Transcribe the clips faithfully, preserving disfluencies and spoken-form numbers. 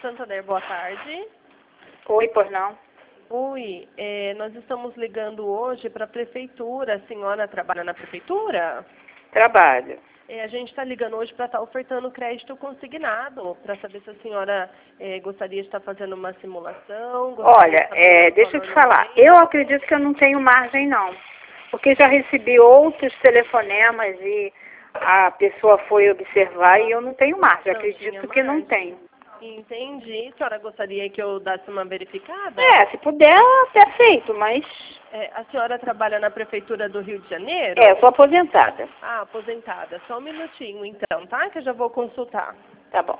Santander, boa tarde. Oi, pois não? Oi, é, nós estamos ligando hoje para a prefeitura. A senhora trabalha na prefeitura? Trabalho. É, a gente está ligando hoje para estar ofertando crédito consignado, para saber se a senhora é, gostaria de estar fazendo uma simulação. Olha, é, deixa eu te falar. Eu acredito que eu não tenho margem, não. Porque já recebi outros telefonemas e a pessoa foi observar e eu não tenho margem. Não Acredito que não tenho. Entendi. A senhora gostaria que eu desse uma verificada? É, se puder, perfeito, mas... É, a senhora trabalha na prefeitura do Rio de Janeiro? É, eu sou aposentada. Ah, aposentada. Só um minutinho, então, tá? Que eu já vou consultar. Tá bom.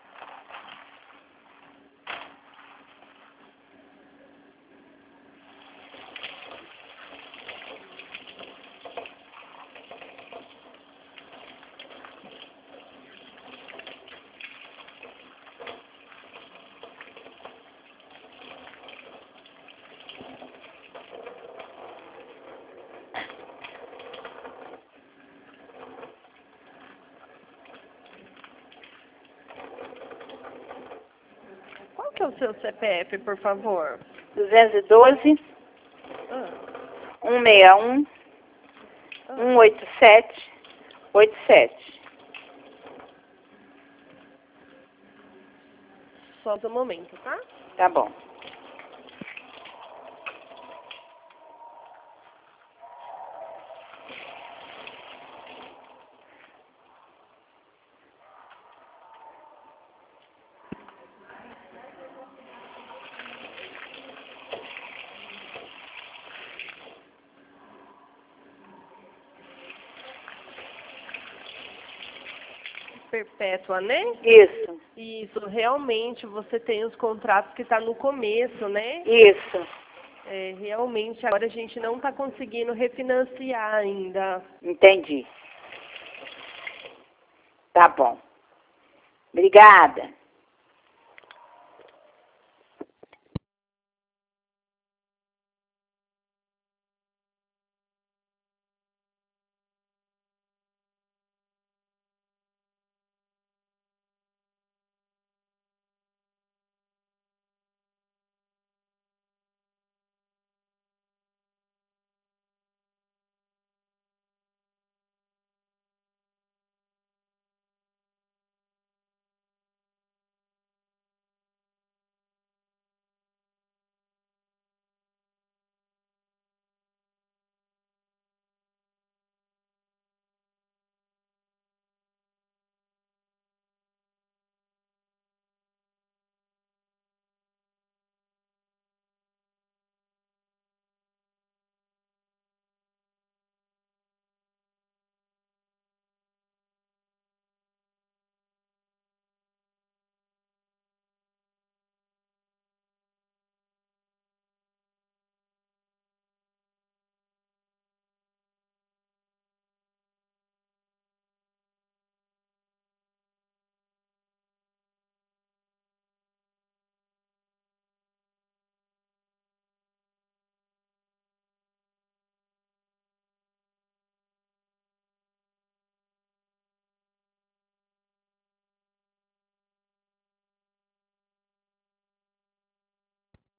Qual que é o seu C P F, por favor? duzentos e doze, Ah, cento e sessenta e um, ah. cento e oitenta e sete, oitenta e sete. Só um momento, tá? Tá bom. Perpétua, né? Isso, Isso, realmente você tem os contratos que está no começo, né? isso. É, realmente agora a gente não está conseguindo refinanciar ainda. Entendi. Tá bom. Obrigada.